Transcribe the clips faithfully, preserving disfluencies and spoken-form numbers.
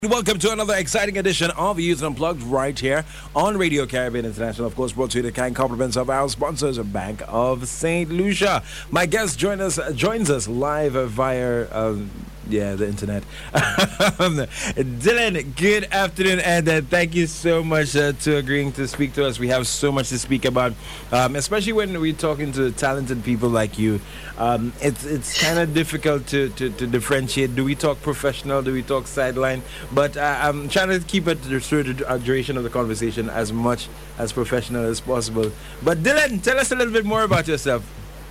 Welcome to another exciting edition of Youth Unplugged right here on Radio Caribbean International. Of course, brought to you the kind compliments of our sponsors, Bank of Saint Lucia. My guest join us, joins us live via um, yeah the internet. Dylan, good afternoon, and uh, thank you so much uh, to agreeing to speak to us. We have so much to speak about, um, especially when we're talking to talented people like you. Um, it's it's kind of difficult to, to, to differentiate. Do we talk professional? Do we talk sideline? But uh, I'm trying to keep it through the duration of the conversation as much as professional as possible. But Dylan, tell us a little bit more about yourself.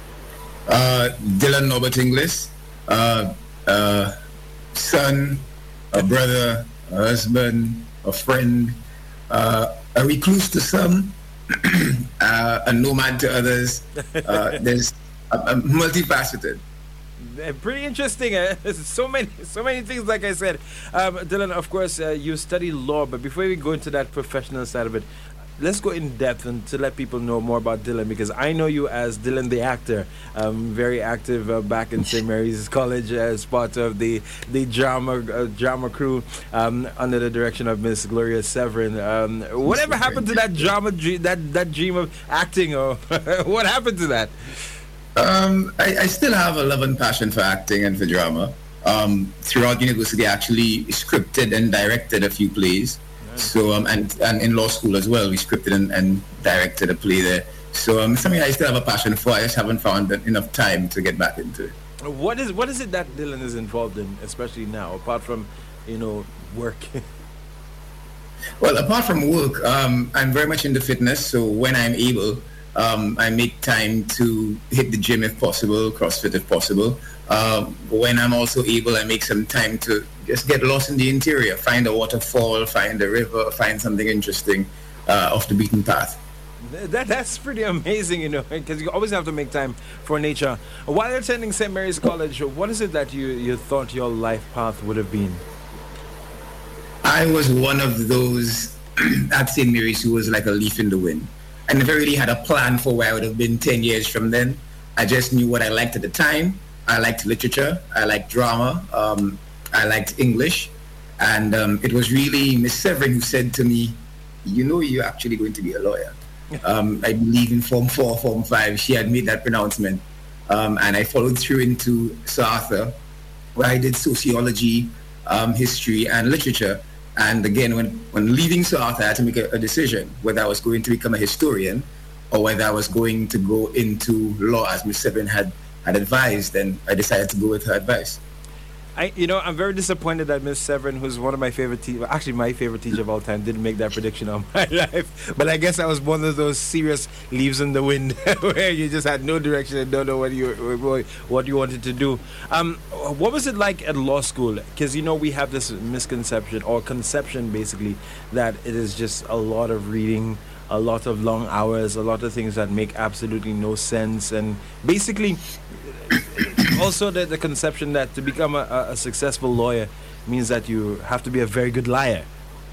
Uh, Dylan Norbert Inglis, uh, uh, son, a brother, a husband, a friend, uh, a recluse to some, uh, a nomad to others. Uh, there's I'm multifaceted. Pretty interesting. Uh, so many, so many things. Like I said, um, Dylan. Of course, uh, you study law, but before we go into that professional side of it, let's go in depth and to let people know more about Dylan, because I know you as Dylan the actor, um, very active uh, back in Saint Mary's College as part of the the drama uh, drama crew um, under the direction of Miss Gloria Severin. Um, whatever happened to that drama, that that dream of acting, or what happened to that? Um, I, I still have a love and passion for acting and for drama. Um, throughout university, I actually scripted and directed a few plays. Nice. So um, and and in law school as well, we scripted and, and directed a play there. So um, something I still have a passion for. I just haven't found enough time to get back into it. What is what is it that Dylan is involved in, especially now, apart from you know work? Well, apart from work, um, I'm very much into fitness. So when I'm able. Um, I make time to hit the gym if possible, CrossFit if possible. Um, when I'm also able, I make some time to just get lost in the interior, find a waterfall, find a river, find something interesting uh, off the beaten path. That That's pretty amazing, you know, because you always have to make time for nature. While attending Saint Mary's College, what is it that you, you thought your life path would have been? I was one of those at Saint Mary's who was like a leaf in the wind. I never really had a plan for where I would have been ten years from then. I just knew what I liked at the time. I liked literature. I liked drama. Um, I liked English. And um, it was really Miss Severin who said to me, you know, you're actually going to be a lawyer. um, I believe in Form four, Form five, she had made that pronouncement. Um, and I followed through into Sir Arthur, where I did sociology, um, history, and literature. And again, when, when leaving Sir Arthur, I had to make a, a decision whether I was going to become a historian or whether I was going to go into law, as Miss Severin had, had advised, and I decided to go with her advice. I, you know, I'm very disappointed that Miss Severin, who's one of my favorite teachers, actually my favorite teacher of all time, didn't make that prediction on my life. But I guess I was one of those serious leaves in the wind where you just had no direction and don't know what you what you wanted to do. Um, what was it like at law school? Because you know we have this misconception or conception basically that it is just a lot of reading, a lot of long hours, a lot of things that make absolutely no sense, and basically. Also, the, the conception that to become a, a successful lawyer means that you have to be a very good liar.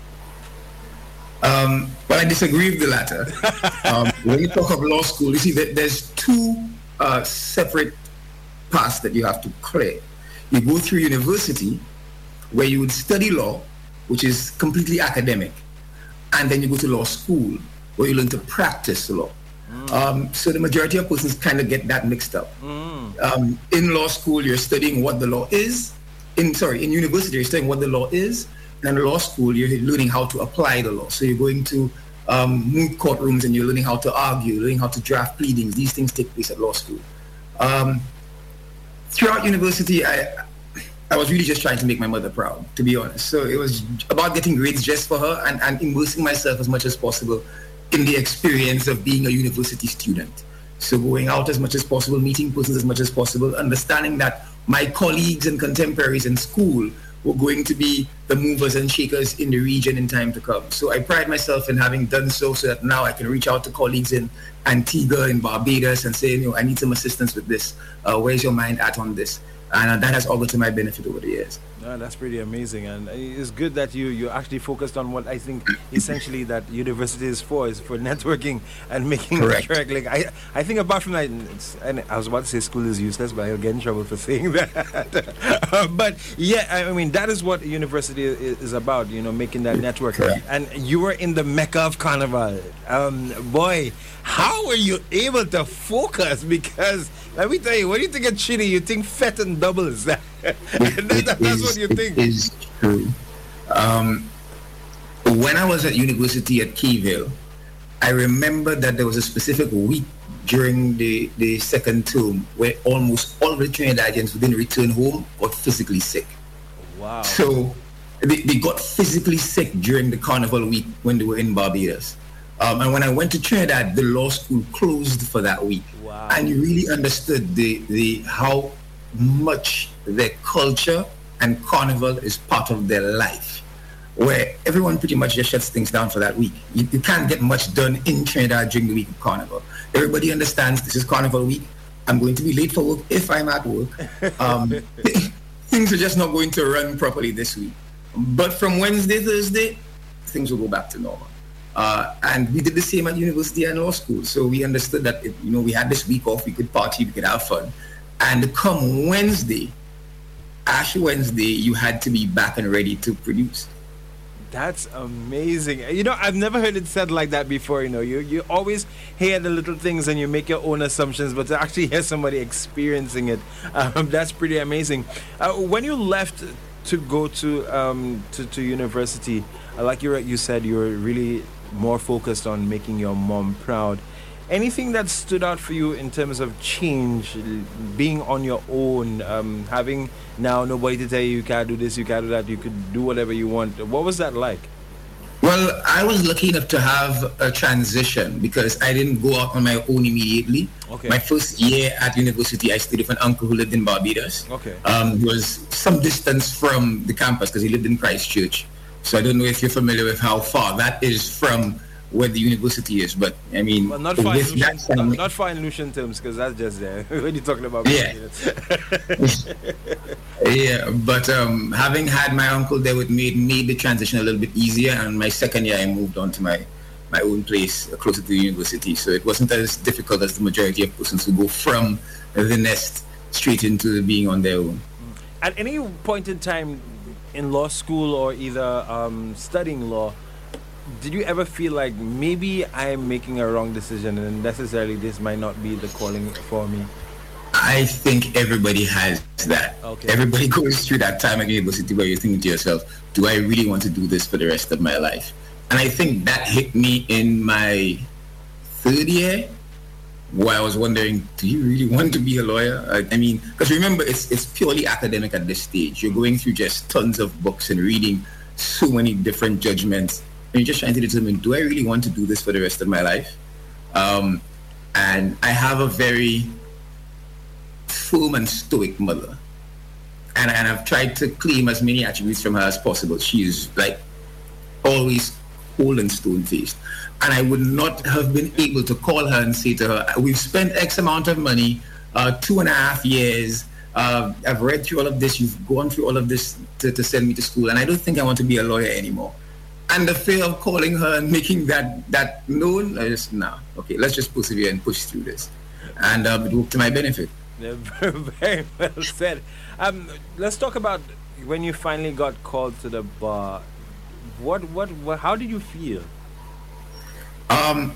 Um, but I disagree with the latter. um, when you talk of law school, you see that there's two uh, separate paths that you have to clear. You go through university, where you would study law, which is completely academic, and then you go to law school, where you learn to practice law. Mm. Um, so the majority of persons kind of get that mixed up. Mm. Um, in law school, you're studying what the law is. In sorry, in university, you're studying what the law is. And in law school, you're learning how to apply the law. So you're going to um, moot courtrooms and you're learning how to argue, learning how to draft pleadings. These things take place at law school. Um, throughout university, I I was really just trying to make my mother proud, to be honest. So it was about getting grades just for her and, and immersing myself as much as possible in the experience of being a university student. So going out as much as possible, meeting persons as much as possible, understanding that my colleagues and contemporaries in school were going to be the movers and shakers in the region in time to come. So I pride myself in having done so, so that now I can reach out to colleagues in Antigua, in Barbados, and say, you know, I need some assistance with this. Uh, where's your mind at on this? And uh, that has all been to my benefit over the years. Uh, that's pretty amazing, and it's good that you you actually focused on what I think essentially that university is for, is for networking and making the correct link. I I think apart from that, it's, and I was about to say school is useless, but I'll get in trouble for saying that. uh, but yeah, I mean that is what university is, is about, you know, making that network. Correct. And you were in the mecca of Carnival, um, boy. How were you able to focus? Because let me tell you, when you think of Chile, you think fete and doubles. that, that, that's is, what you think. It is true. Um, when I was at university at Keyville, I remember that there was a specific week during the, the second term where almost all the Trinidadians who didn't return home got physically sick. Wow. So they, they got physically sick during the Carnival week when they were in Barbados. Um, and when I went to Trinidad, the law school closed for that week. Wow. And you really understood the, the how much their culture and Carnival is part of their life, where everyone pretty much just shuts things down for that week. You, you can't get much done in Trinidad during the week of Carnival. Everybody understands this is Carnival week. I'm going to be late for work if I'm at work. Um, things are just not going to run properly this week. But from Wednesday, Thursday, things will go back to normal. Uh, and we did the same at university and law school. So we understood that, if, you know, we had this week off, we could party, we could have fun. And come Wednesday, Ash Wednesday, you had to be back and ready to produce. That's amazing. You know, I've never heard it said like that before. You know, you, you always hear the little things and you make your own assumptions, but to actually hear somebody experiencing it, um, that's pretty amazing. Uh, when you left to go to um, to, to university, uh, like you you said, you were really more focused on making your mom proud. Anything that stood out for you in terms of change, being on your own, um, having now nobody to tell you you can't do this, you can't do that, you could do whatever you want? What was that like? Well, I was lucky enough to have a transition because I didn't go out on my own immediately. Okay. My first year at university, I stayed with an uncle who lived in Barbados. Okay. Um, there was some distance from the campus because he lived in Christchurch. So I don't know if you're familiar with how far that is from where the university is, but I mean, well, not, far in Lucian, not, not far in Lucian terms, because that's just there. When you're talking about, yeah, yeah. But um, having had my uncle there with me, it made the transition a little bit easier. And my second year, I moved on to my my own place closer to the university, so it wasn't as difficult as the majority of persons who go from the nest straight into being on their own. At any point in time in law school or either um, studying law, did you ever feel like maybe I'm making a wrong decision and necessarily this might not be the calling for me? I think everybody has that. Okay. Everybody goes through that time at university where you're thinking to yourself, do I really want to do this for the rest of my life? And I think that hit me in my third year, where I was wondering, do you really want to be a lawyer? I, I mean, because remember, it's it's purely academic at this stage. You're going through just tons of books and reading so many different judgments. And you're just trying to determine, do I really want to do this for the rest of my life? Um, and I have a very firm and stoic mother. And, and I've tried to claim as many attributes from her as possible. She is like always cold and stone-faced. And I would not have been able to call her and say to her, we've spent X amount of money, uh, two and a half years, uh, I've read through all of this, you've gone through all of this to, to send me to school, and I don't think I want to be a lawyer anymore. And the fear of calling her and making that, that known, I just, nah, okay, let's just persevere and push through this. And um, it worked to my benefit. Yeah, very well said. Um, let's talk about when you finally got called to the bar. What, what, what how did you feel? Um,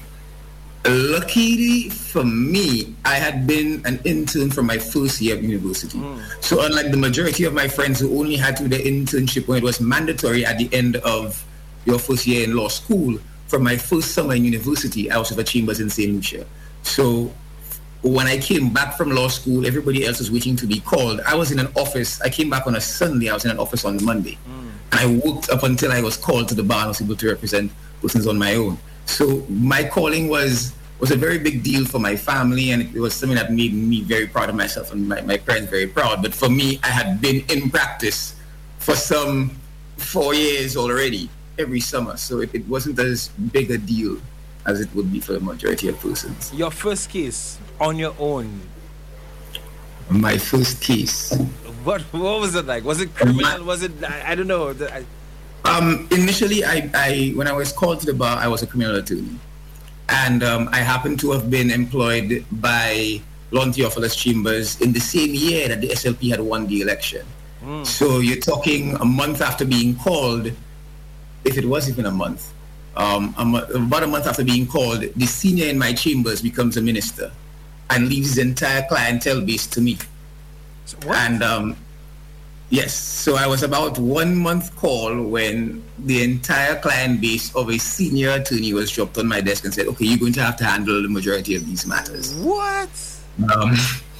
luckily for me, I had been an intern from my first year of university. Mm. So unlike the majority of my friends who only had to do their internship when it was mandatory at the end of your first year in law school, from my first summer in university, I was with a Chambers in Saint Lucia. So when I came back from law school, everybody else was waiting to be called. I was in an office. I came back on a Sunday. I was in an office on Monday. Mm. And I worked up until I was called to the bar and was able to represent persons on my own. So my calling was was a very big deal for my family, and it was something that made me very proud of myself and my, my parents very proud. But for me, I had been in practice for some four years already, every summer. So it, it wasn't as big a deal as it would be for the majority of persons. Your first case on your own? My first case. What what was it like? Was it criminal? Was it I, I don't know. I, Um, initially, I, I when I was called to the bar, I was a criminal attorney, and um, I happened to have been employed by Lon Theophilus Chambers in the same year that the S L P had won the election. Mm. So you're talking a month after being called, if it was even a month, um, a mo- about a month after being called, the senior in my chambers becomes a minister and leaves his entire clientele base to me. So what? And um, yes, so I was about one month call when the entire client base of a senior attorney was dropped on my desk and said, okay, you're going to have to handle the majority of these matters. What? Um,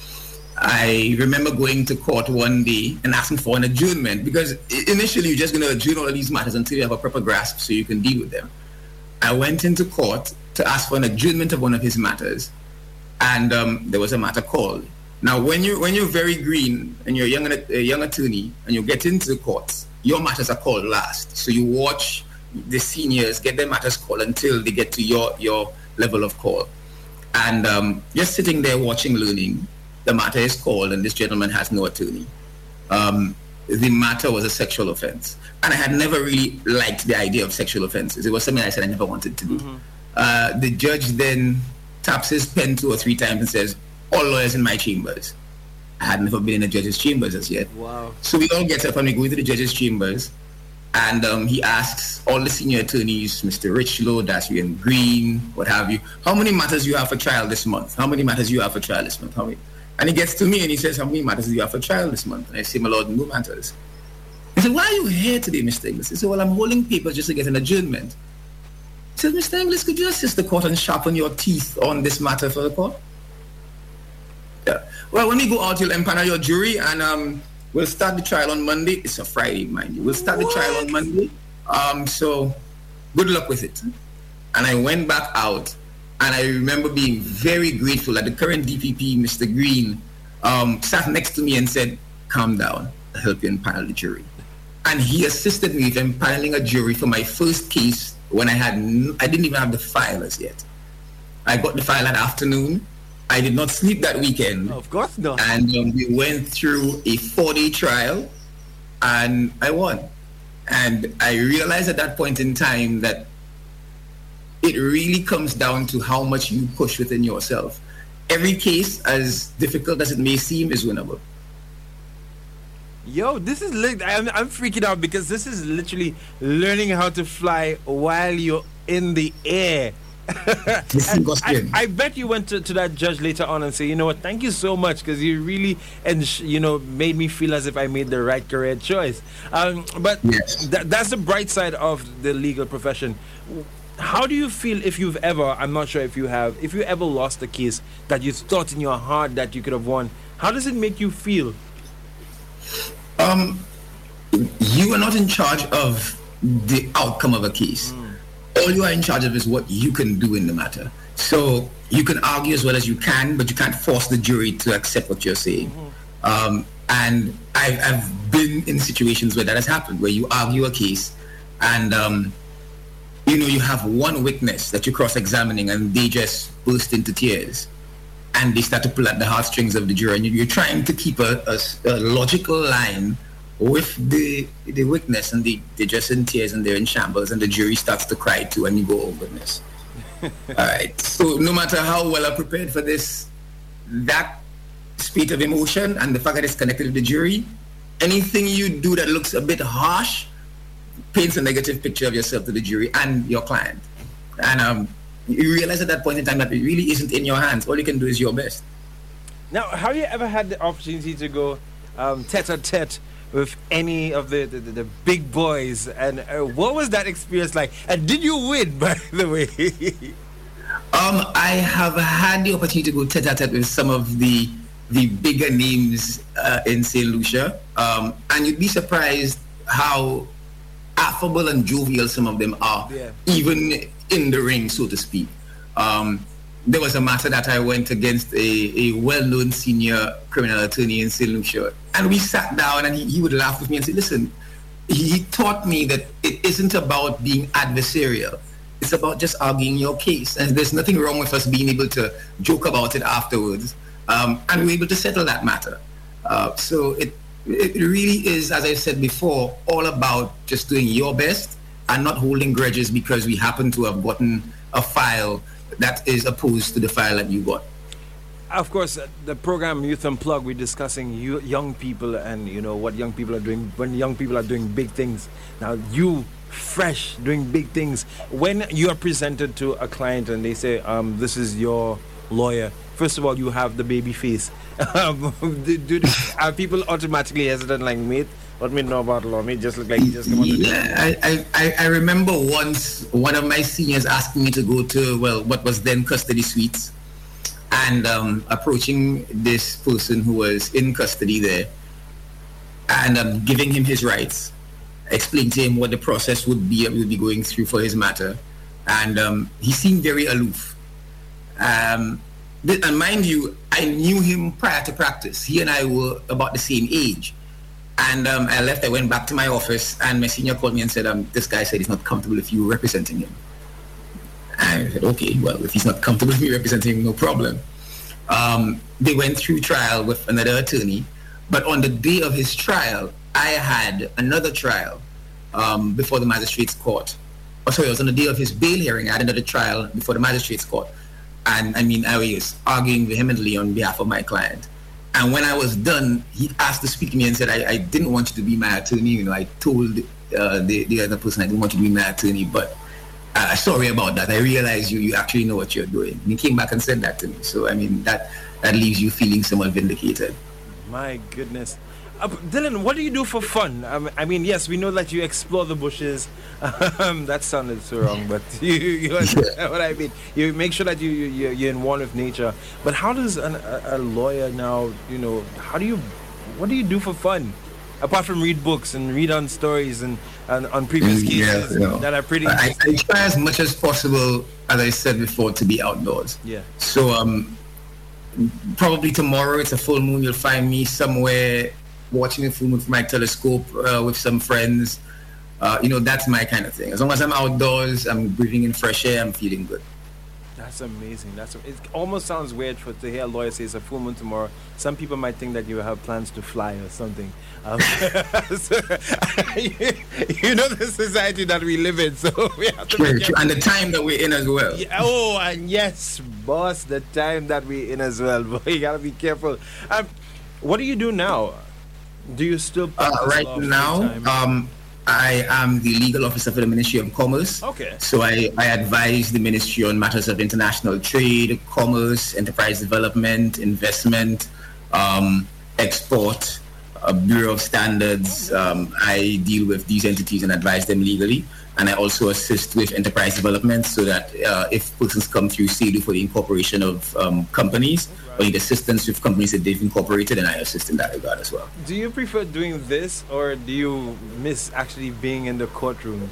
I remember going to court one day and asking for an adjournment because initially you're just going to adjourn all of these matters until you have a proper grasp so you can deal with them. I went into court to ask for an adjournment of one of his matters, and um, there was a matter called. Now, when you when you're very green and you're a young a young attorney and you get into the courts, your matters are called last. So you watch the seniors get their matters called until they get to your your level of call. And um, just sitting there watching, learning, the matter is called, and this gentleman has no attorney. Um, the matter was a sexual offense, and I had never really liked the idea of sexual offenses. It was something I said I never wanted to do. Mm-hmm. Uh, the judge then taps his pen two or three times and says, all lawyers in my chambers. I had never been in a judge's chambers as yet. Wow. So we all get up and we go into the judge's chambers, and um, he asks all the senior attorneys, Mister Richlow, Dasrian Green, what have you, how many matters you have for trial this month? How many matters you have for trial this month? How many? And he gets to me and he says, how many matters do you have for trial this month? And I say, my lord, no matters. He said, why are you here today, Mister Inglis? He said, well, I'm holding papers just to get an adjournment. He said, Mister Inglis, could you assist the court and sharpen your teeth on this matter for the court? Yeah. Well, when we go out, you'll empanel your jury, and um, we'll start the trial on Monday. It's a Friday, mind you. We'll start what? the trial on Monday. Um, so good luck with it. And I went back out, and I remember being very grateful that the current D P P, Mister Green, um, sat next to me and said, calm down, I'll help you empanel the jury. And he assisted me with empaneling a jury for my first case when I had, n- I didn't even have the file as yet. I got the file that afternoon. I did not sleep that weekend. Of course not. And um, we went through a four-day trial, and I won. And I realized at that point in time that it really comes down to how much you push within yourself. Every case, as difficult as it may seem, is winnable. Yo, this is lit. I'm, I'm freaking out because this is literally learning how to fly while you're in the air. I, I bet you went to, to that judge later on and say, you know what, thank you so much, because you really and you know made me feel as if I made the right career choice. Um, but yes. th- that's the bright side of the legal profession. How do you feel if you've ever, I'm not sure if you have, if you ever lost a case that you thought in your heart that you could have won? How does it make you feel? Um, you are not in charge of the outcome of a case. Mm. All you are in charge of is what you can do in the matter. So you can argue as well as you can, but you can't force the jury to accept what you're saying. Mm-hmm. Um, and I've, I've been in situations where that has happened, where you argue a case and, um, you know, you have one witness that you're cross-examining and they just burst into tears and they start to pull at the heartstrings of the jury. And you're trying to keep a, a, a logical line with the the witness, and they, they're just in tears and they're in shambles, and the jury starts to cry too, and you go, oh goodness. All right. So no matter how well I'm prepared for this, that spate of emotion and the fact that it's connected to the jury, anything you do that looks a bit harsh paints a negative picture of yourself to the jury and your client. And um, you realize at that point in time that it really isn't in your hands. All you can do is your best. Now, have you ever had the opportunity to go um, tete-a-tete with any of the, the, the big boys, and uh, what was that experience like? And did you win, by the way? um, I have had the opportunity to go tete-a-tete with some of the the bigger names uh, in Saint Lucia, um, and you'd be surprised how affable and jovial some of them are, yeah. even in the ring, so to speak. Um, There was a matter that I went against a, a well-known senior criminal attorney in Saint Lucia. And we sat down and he, he would laugh with me and say, listen, he taught me that it isn't about being adversarial. It's about just arguing your case. And there's nothing wrong with us being able to joke about it afterwards. Um, and we were able to settle that matter. Uh, so it It really is, as I said before, all about just doing your best and not holding grudges because we happen to have gotten a file that is opposed to the file that you got. Of course, uh, the program Youth Unplugged, we're discussing you, young people and, you know, what young people are doing when young people are doing big things. Now, you, fresh, doing big things. When you are presented to a client and they say, um, this is your lawyer, first of all, you have the baby face. Um, do, do, are people automatically hesitant like, mate, what me know about law? Me just look like you just come on the Yeah, I, I, I remember once one of my seniors asking me to go to, well, what was then custody suites, and um, approaching this person who was in custody there and um, giving him his rights, explaining to him what the process would be, would be going through for his matter. And um, he seemed very aloof. Um, and mind you, I knew him prior to practice. He and I were about the same age. And um, I left, I went back to my office, and my senior called me and said, um, this guy said he's not comfortable if you were representing him. And I said, okay, well, if he's not comfortable with me representing him, no problem. Um, they went through trial with another attorney, but on the day of his trial, I had another trial um, before the magistrate's court. Oh, sorry, it was on the day of his bail hearing. I had another trial before the magistrate's court. And I mean, I was arguing vehemently on behalf of my client. And when I was done, he asked to speak to me and said, I, I didn't want you to be my attorney. You know, I told uh, the, the other person I didn't want you to be my attorney, but uh, sorry about that. I realized you you actually know what you're doing. And he came back and said that to me. So, I mean, that, that leaves you feeling somewhat vindicated. My goodness. Uh, Dylan, what do you do for fun? Um, I mean, yes, we know that you explore the bushes. Um, that sounded so wrong, but you, you understand what I mean. You make sure that you, you, you're in one with nature. But how does an, a, a lawyer now, you know, how do you, what do you do for fun? Apart from read books and read on stories and, and on previous cases yeah, no. that are pretty I, I try as much as possible, as I said before, to be outdoors. Yeah. So um, probably tomorrow, it's a full moon, you'll find me somewhere watching a full moon from my telescope uh, with some friends. Uh, you know, that's my kind of thing. As long as I'm outdoors, I'm breathing in fresh air, I'm feeling good. That's amazing. That's it. Almost sounds weird for to hear a lawyer say it's a full moon tomorrow. Some people might think that you have plans to fly or something. Um, so, you know the society that we live in, so we have to True, be true. And the time that we're in as well. Yeah, oh, and yes, boss, the time that we're in as well. Boy, you gotta be careful. Um, what do you do now? Do you still practice uh, right law now? Um, I am the legal officer for the Ministry of Commerce. Okay. So I, I advise the ministry on matters of international trade, commerce, enterprise development, investment, um, export, uh, Bureau of Standards. Um, I deal with these entities and advise them legally. And I also assist with enterprise development so that uh, if persons come through C E D U for the incorporation of um, companies, right, or need assistance with companies that they've incorporated, and I assist in that regard as well. Do you prefer doing this, or do you miss actually being in the courtrooms?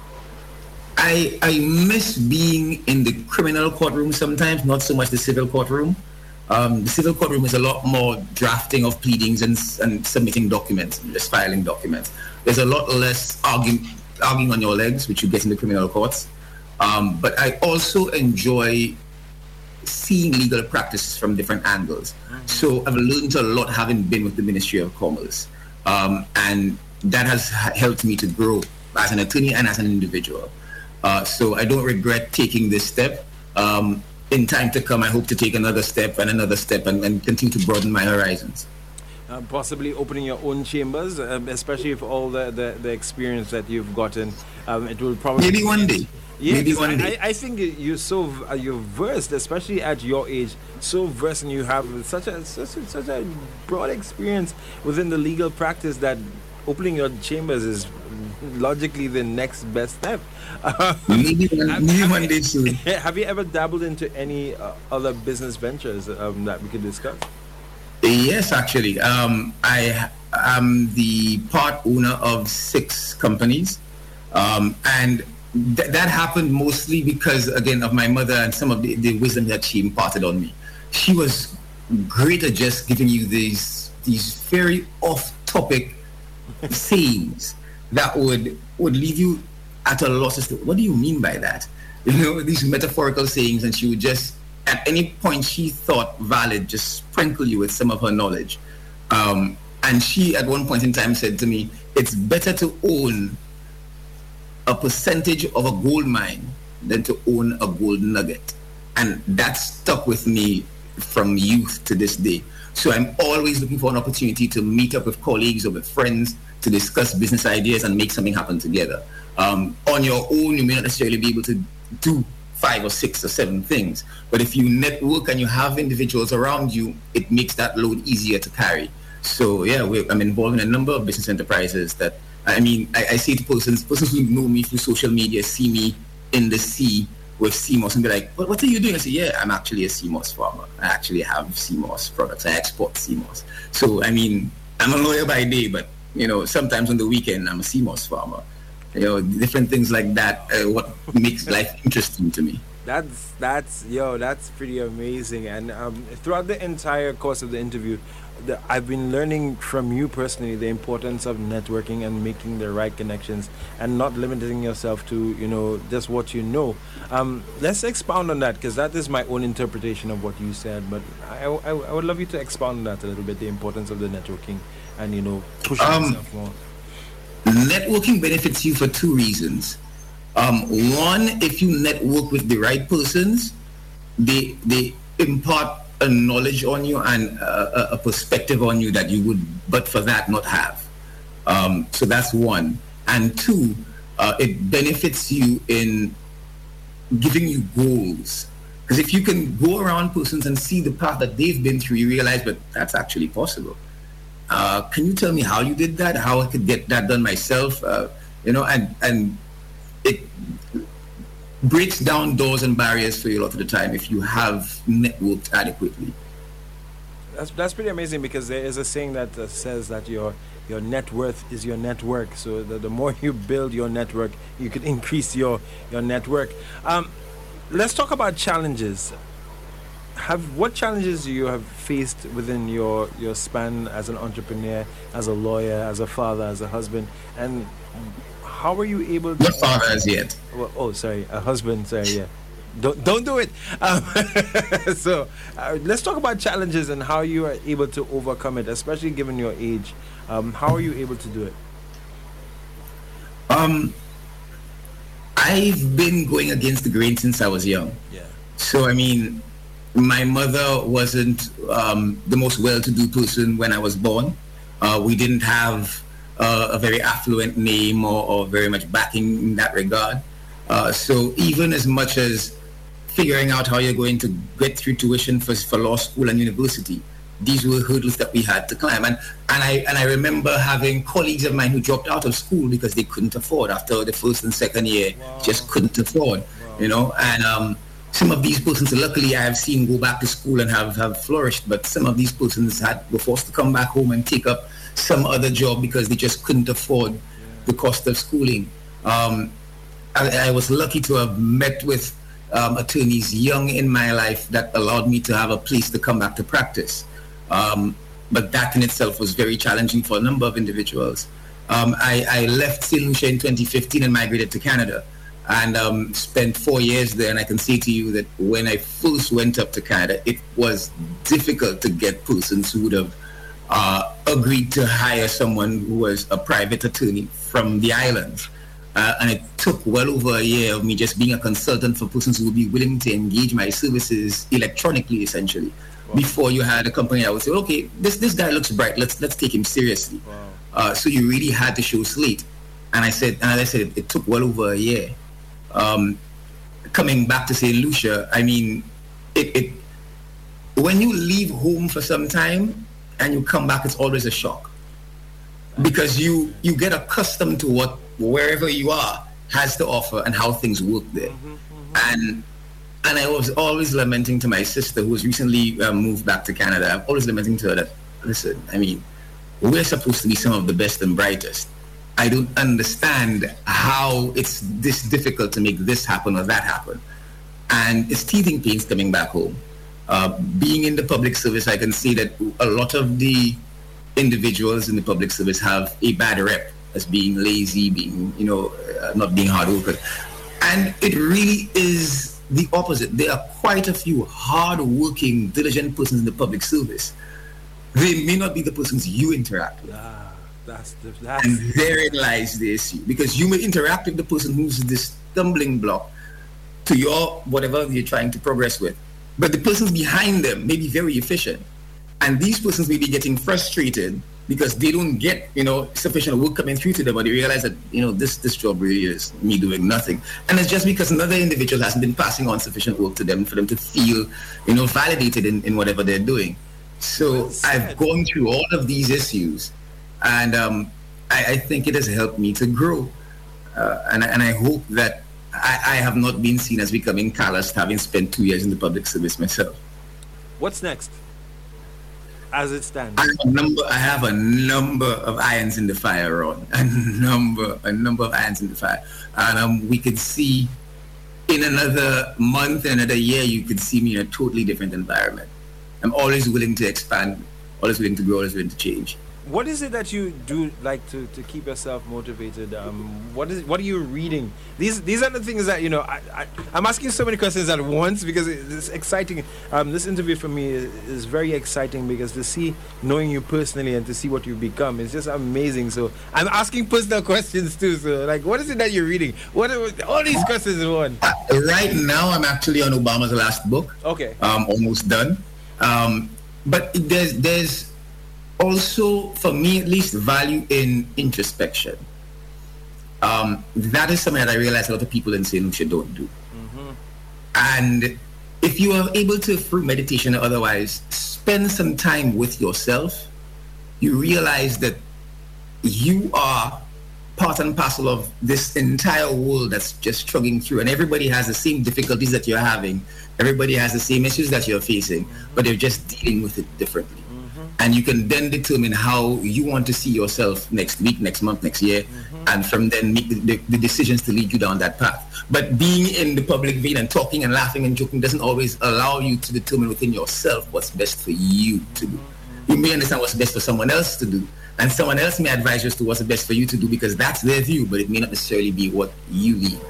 I, I miss being in the criminal courtroom sometimes, not so much the civil courtroom. Um, the civil courtroom is a lot more drafting of pleadings and, and submitting documents, just filing documents. There's a lot less arguing, arguing on your legs, which you get in the criminal courts. Um, but I also enjoy seeing legal practices from different angles. Mm-hmm. So I've learned a lot having been with the Ministry of Commerce. Um, and that has helped me to grow as an attorney and as an individual. Uh, so I don't regret taking this step. Um, in time to come, I hope to take another step and another step and, and continue to broaden my horizons. Uh, possibly opening your own chambers, uh, especially with all the, the, the experience that you've gotten. Um, it will probably maybe one day. Yeah, maybe one I, day. I think you're so uh, you're versed, especially at your age, so versed, and you have such a such a, such a broad experience within the legal practice that opening your chambers is logically the next best step. Uh, maybe one, maybe one day soon. Have you ever dabbled into any uh, other business ventures um, that we could discuss? Yes, actually. Um, I am the part owner of six companies. Um, and th- that happened mostly because, again, of my mother and some of the, the wisdom that she imparted on me. She was great at just giving you these these very off-topic sayings that would would leave you at a loss as to, what do you mean by that? You know, these metaphorical sayings, and she would just, at any point she thought valid, just sprinkle you with some of her knowledge. Um, And she, at one point in time, said to me, it's better to own a percentage of a gold mine than to own a gold nugget. And that stuck with me from youth to this day. So I'm always looking for an opportunity to meet up with colleagues or with friends to discuss business ideas and make something happen together. Um, on your own, you may not necessarily be able to do five or six or seven things. But if you network and you have individuals around you, it makes that load easier to carry. So yeah, we're, I'm involved in a number of business enterprises that, I mean, I, I say to persons, persons who know me through social media, see me in the sea with C M O S and be like, what, what are you doing? I say, yeah, I'm actually a C M O S farmer. I actually have C M O S products. I export C M O S. So, I mean, I'm a lawyer by day, but, you know, sometimes on the weekend, I'm a C M O S farmer. You know, different things like that, uh, what makes life interesting to me. That's, that's, yo, that's pretty amazing. And um, throughout the entire course of the interview, the, I've been learning from you personally the importance of networking and making the right connections and not limiting yourself to, you know, just what you know. Um, let's expound on that, because that is my own interpretation of what you said. But I, I, I would love you to expound on that a little bit, the importance of the networking and, you know, pushing um, yourself more. Networking benefits you for two reasons. Um, one, if you network with the right persons, they they impart a knowledge on you and a, a perspective on you that you would, but for that, not have. Um, so that's one. And two, uh, it benefits you in giving you goals. Because if you can go around persons and see the path that they've been through, you realize, but that's actually possible. Uh, can you tell me how you did that? How I could get that done myself? Uh, you know, and and it breaks down doors and barriers for you a lot of the time if you have networked adequately. That's that's pretty amazing, because there is a saying that uh, says that your your net worth is your network. So the, the more you build your network, you could increase your your network. Um, let's talk about challenges. Have what challenges you have faced within your your span as an entrepreneur, as a lawyer, as a father, as a husband, and how were you able to... Not father as yet. Well, oh, sorry, a husband, sorry, yeah. Don't don't do it. Um, so uh, let's talk about challenges and how you are able to overcome it, especially given your age. Um, how are you able to do it? Um, I've been going against the grain since I was young. Yeah. So, I mean, my mother wasn't um, the most well-to-do person when I was born. Uh, we didn't have uh, a very affluent name or, or very much backing in that regard. Uh, so even as much as figuring out how you're going to get through tuition for, for law school and university, these were hurdles that we had to climb. And, and, I, and I remember having colleagues of mine who dropped out of school because they couldn't afford after the first and second year, wow. just couldn't afford, wow. you know, and um, some of these persons, luckily I have seen go back to school and have, have flourished, but some of these persons had were forced to come back home and take up some other job because they just couldn't afford yeah. the cost of schooling. Um, I, I was lucky to have met with um, attorneys young in my life that allowed me to have a place to come back to practice. Um, but that in itself was very challenging for a number of individuals. Um, I, I left Saint Lucia in twenty fifteen and migrated to Canada. And um, spent four years there, and I can say to you that when I first went up to Canada, it was difficult to get persons who would have uh, agreed to hire someone who was a private attorney from the islands. Uh, and it took well over a year of me just being a consultant for persons who would be willing to engage my services electronically, essentially, wow. before you had a company that would say, okay, this this guy looks bright, let's let's take him seriously. Wow. Uh, so you really had to show slate. And I said, and as I said, it, it took well over a year. Um, coming back to Saint Lucia, I mean, it, it when you leave home for some time and you come back, it's always a shock because you you get accustomed to what wherever you are has to offer and how things work there. Mm-hmm, mm-hmm. And and I was always lamenting to my sister who was recently uh, moved back to Canada. I'm always lamenting to her that, listen, I mean, we're supposed to be some of the best and brightest. I don't understand how it's this difficult to make this happen or that happen. And it's teething pains coming back home. Uh, being in the public service, I can see that a lot of the individuals in the public service have a bad rep as being lazy, being, you know, uh, not being hard workers. And it really is the opposite. There are quite a few hard-working, diligent persons in the public service. they may not be the persons you interact with. Ah, that's the, that's and therein lies the issue. Because you may interact with the person who's the stumbling block to your whatever you're trying to progress with. But the persons behind them may be very efficient. And these persons may be getting frustrated because they don't get, you know, sufficient work coming through to them, or they realize that, you know, this this job really is me doing nothing. And it's just because another individual hasn't been passing on sufficient work to them for them to feel, you know, validated in, in whatever they're doing. So I've gone through all of these issues, and um, I, I think it has helped me to grow. Uh, and, and I hope that I, I have not been seen as becoming callous, having spent two years in the public service myself. What's next? As it stands, I have a number. I have a number of irons in the fire, Ron. A number, a number of irons in the fire, and um, we could see in another month, another year, you could see me in a totally different environment. I'm always willing to expand, always willing to grow, always willing to change. What is it that you do like to, to keep yourself motivated? Um, what is what are you reading? These these are the things that, you know, I, I, I'm asking so many questions at once because it's exciting. Um, this interview for me is, is very exciting because to see, knowing you personally and to see what you've become is just amazing. So I'm asking personal questions too. So like, what is it that you're reading? What are all these questions in one? Uh, right now, I'm actually on Obama's last book. Okay. Um, almost done. Um, but there's there's also, for me at least, value in introspection. Um, that is something that I realize a lot of people in Saint Lucia don't do. Mm-hmm. And if you are able to, through meditation or otherwise, spend some time with yourself, you realize that you are part and parcel of this entire world that's just struggling through, and everybody has the same difficulties that you're having. Everybody has the same issues that you're facing, mm-hmm. but they're just dealing with it differently. Mm-hmm. And you can then determine how you want to see yourself next week, next month, next year, mm-hmm. and from then make the, the, the decisions to lead you down that path. But being in the public vein and talking and laughing and joking doesn't always allow you to determine within yourself what's best for you to do. Mm-hmm. You may understand what's best for someone else to do, and someone else may advise you as to what's the best for you to do because that's their view, but it may not necessarily be what you need.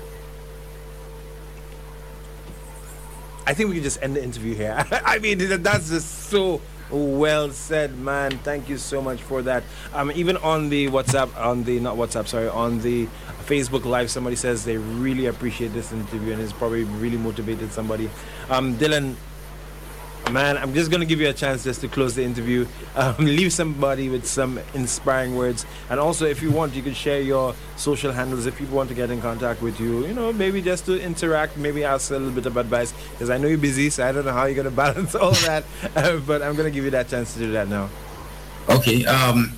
I think we can just end the interview here. I mean, that's just so well said, man. Thank you so much for that. Um, even on the WhatsApp, on the, not WhatsApp, sorry, on the Facebook Live, somebody says they really appreciate this interview and it's probably really motivated somebody. Um, Dylan, man, I'm just going to give you a chance just to close the interview. Um, leave somebody with some inspiring words. And also, if you want, you can share your social handles if people want to get in contact with you. You know, maybe just to interact, maybe ask a little bit of advice. Because I know you're busy, so I don't know how you're going to balance all that. Uh, but I'm going to give you that chance to do that now. Okay. Um,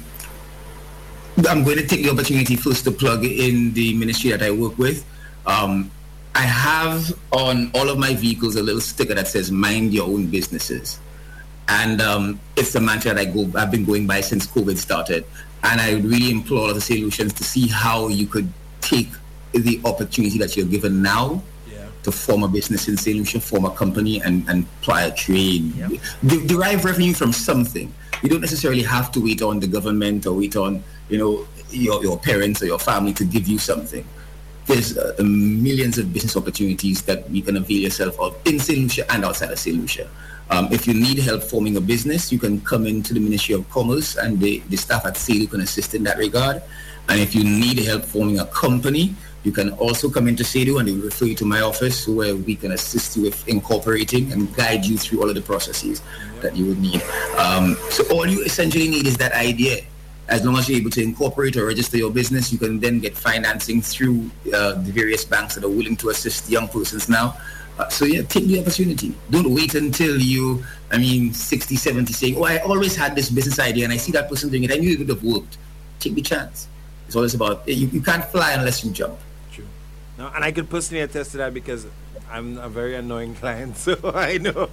I'm going to take the opportunity first to plug in the ministry that I work with. Um, I have on all of my vehicles a little sticker that says "Mind your own businesses," and um, it's the mantra that I go. I've been going by since COVID started, and I would really implore all of the Saint Lucians to see how you could take the opportunity that you're given now yeah. to form a business in Saint Lucia, form a company, and, and ply a trade, yep. De- derive revenue from something. You don't necessarily have to wait on the government or wait on, you know, your your parents or your family to give you something. There's uh, millions of business opportunities that you can avail yourself of in Saint Lucia and outside of Saint Lucia. Um, if you need help forming a business, you can come into the Ministry of Commerce, and the, the staff at SAILU can assist in that regard. And if you need help forming a company, you can also come into SAILU and they will refer you to my office where we can assist you with incorporating and guide you through all of the processes that you would need. Um, so all you essentially need is that idea. As long as you're able to incorporate or register your business, you can then get financing through uh, the various banks that are willing to assist young persons now. Uh, so yeah, take the opportunity. Don't wait until you, I mean, sixty, seventy, saying, oh, I always had this business idea and I see that person doing it. I knew it would have worked. Take the chance. It's always about, you, you can't fly unless you jump. True. No, and I could personally attest to that because I'm a very annoying client, so I know.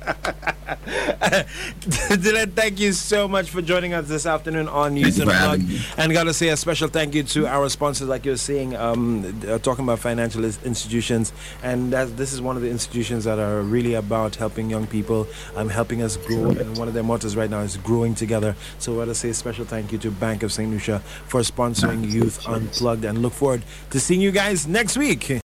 Dylan, thank you so much for joining us this afternoon on Youth Unplugged. And gotta say a special thank you to our sponsors, like you're saying, um, uh, talking about financial institutions. And that, this is one of the institutions that are really about helping young people, um, helping us grow. And one of their mottos right now is growing together. So I gotta say a special thank you to Bank of Saint Lucia for sponsoring Youth Unplugged, and look forward to seeing you guys next week.